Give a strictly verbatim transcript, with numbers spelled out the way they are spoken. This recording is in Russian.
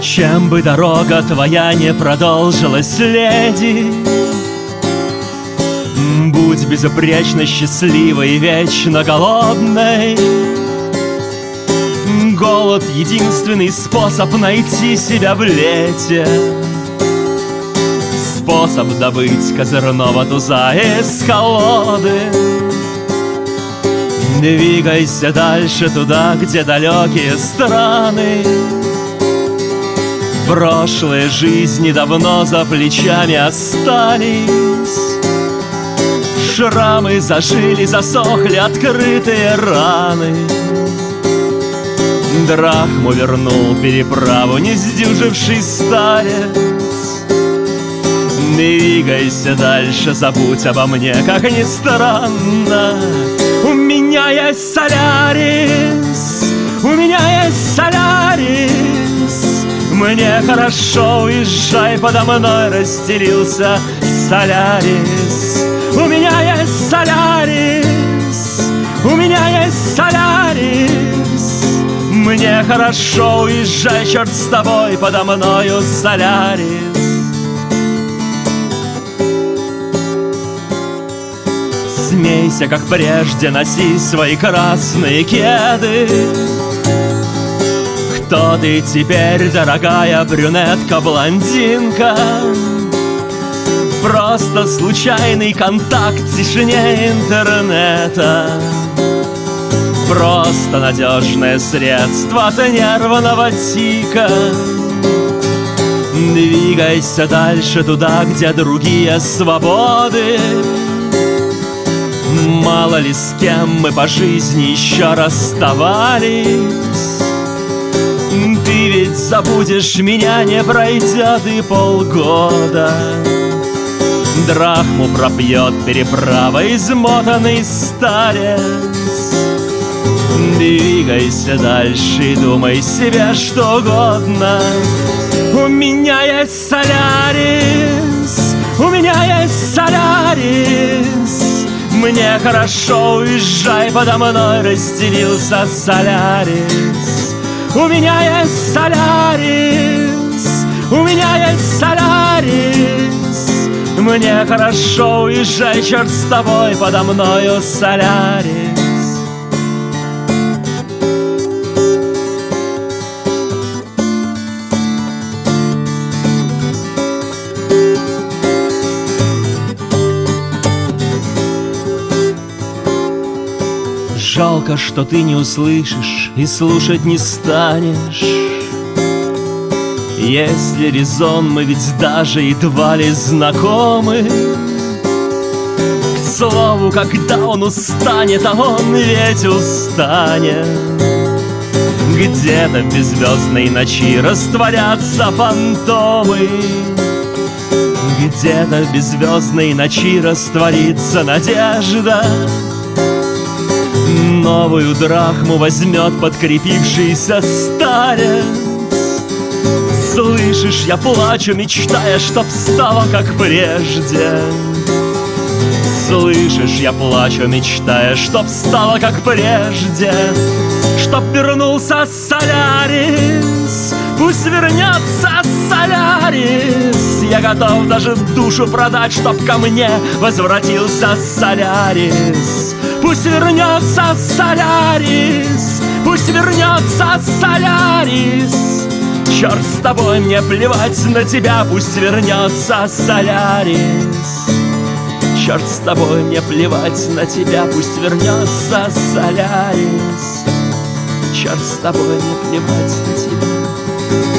Чем бы дорога твоя не продолжилась, леди, будь безупречно счастливой и вечно голодной. Голод — единственный способ найти себя в лете, способ добыть козырного туза из колоды. Двигайся дальше туда, где далекие страны. Прошлые жизни давно за плечами остались. Шрамы зажили, засохли открытые раны. Драхму вернул переправу не сдюживший старец. Двигайся дальше, забудь обо мне, как ни странно. У меня есть солярис, у меня есть солярис. Мне хорошо, уезжай, подо мной расстелился солярис. У меня есть солярис, у меня есть солярис. Мне хорошо, уезжай, черт с тобой, подо мною солярис. Смейся, как прежде, носи свои красные кеды. Кто ты теперь, дорогая брюнетка-блондинка? Просто случайный контакт в тишине интернета. Просто надежное средство от нервного тика. Двигайся дальше туда, где другие свободы. Мало ли с кем мы по жизни еще расставались. Ты ведь забудешь меня, не пройдет и полгода. Драхму пропьет переправа измотанный старец. Двигайся дальше и думай себе что угодно. У меня есть солярис, у меня есть солярис. Мне хорошо, уезжай, подо мной расстелился солярис. У меня есть солярис, у меня есть солярис. Мне хорошо, уезжай, черт с тобой, подо мною солярис. Жалко, что ты не услышишь и слушать не станешь. Если резон, мы ведь даже едва ли знакомы. К слову, когда он устанет, а он ведь устанет, где-то в беззвездной ночи растворятся фантомы. Где-то в беззвездной ночи растворится надежда. Новую драхму возьмет подкрепившийся старец. Слышишь, я плачу, мечтая, чтоб стало как прежде. Слышишь, я плачу, мечтая, чтоб стало как прежде. Чтоб вернулся солярис, пусть вернется солярис. Я готов даже душу продать, чтоб ко мне возвратился солярис. Пусть вернется солярис, пусть вернется солярис. Черт с тобой, мне плевать на тебя, пусть вернется солярис. Черт с тобой, мне плевать на тебя, пусть вернется солярис. Черт с тобой, мне плевать на тебя.